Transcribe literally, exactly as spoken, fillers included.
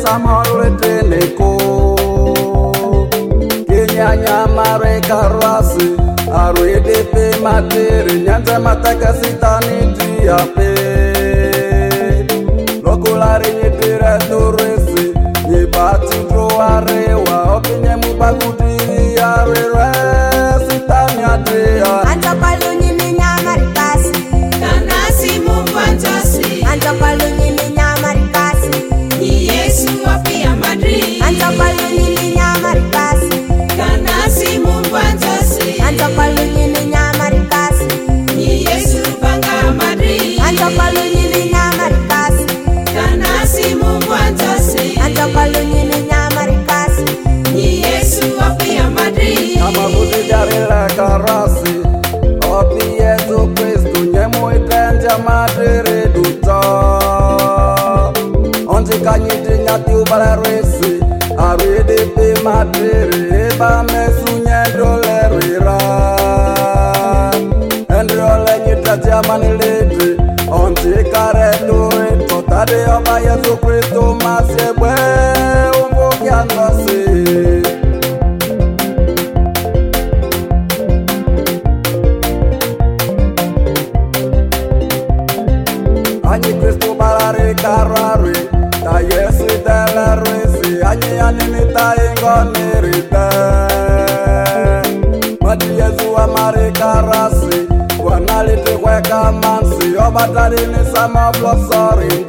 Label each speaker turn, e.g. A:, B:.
A: samore teneko Kenya mare karwasi arwede pe matere nyanja mataka sitani tiape Lokulari nyitire turesi nyibati joarewa opinye mubakuti arere sitani atea
B: Anta palunyi minyama rikasi
C: Tanasi Mungu anjasi
B: Anta palunyi minyama rikasi
C: Ni Yesu wapia madri
B: Anta palunyi minyama rikasi
C: Tanasi Mungu anjasi
B: Anta palunyi minyama rikasi
C: Ni Yesu banga madri
B: Anta palunyi minyama rikasi
C: Tanasi Mungu anjasi
B: Anta palunyi minyama rikasi
C: Ni Yesu wapia madri
A: Kama kuti jarila karasi Opi Yesu Kristu nyemu itenja matere duta Onti kanyiti nyati ubara resi Arwede pe matere eba mesu nyendole rira Endrole nyita jamani lete Onti kare dure totade oba Yesu Kristu masebwe umbuki andasi Anyi Kristu barare karare Ta Yesu tele resi Anyi anini ta ingoni rite Mati Yesu amare karasi Wanalite kweka mansi Obatari ni sama blosori